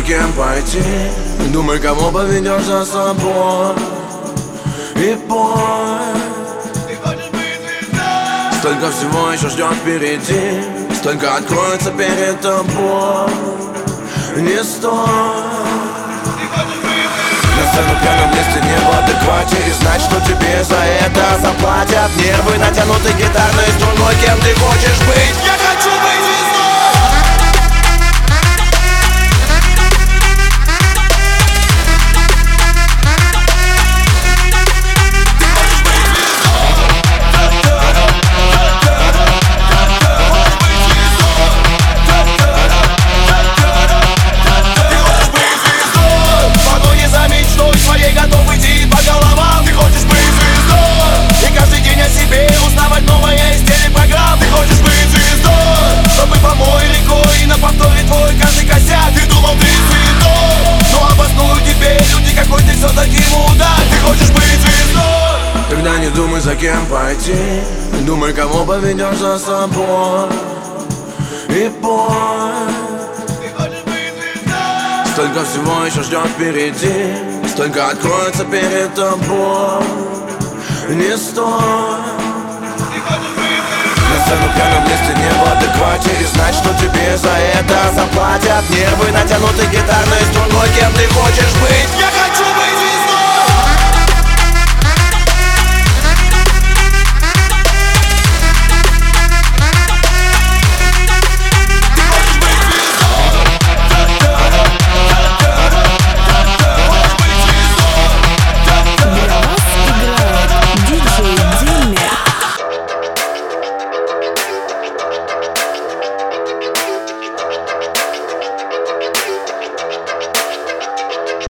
за кем пойти, думай, кого поведешь за собой. И пой. Столько всего еще ждет впереди, столько откроется перед тобой. Не стой. На сцену пьяном листе не в адеквате, и знать, что тебе за это заплатят. Нервы натянуты гитарной струной. Кем ты хочешь быть? Я хочу быть звездой. Тогда не думай, за кем пойти, думай, кого поведешь за собой. И пой. Столько всего еще ждет впереди, столько откроется перед тобой. Не стой. На сцену пьяном листе не в адеквате, и знать, что тебе за это заплатят. Нервы натянуты гитарной струной. Кем ты хочешь быть?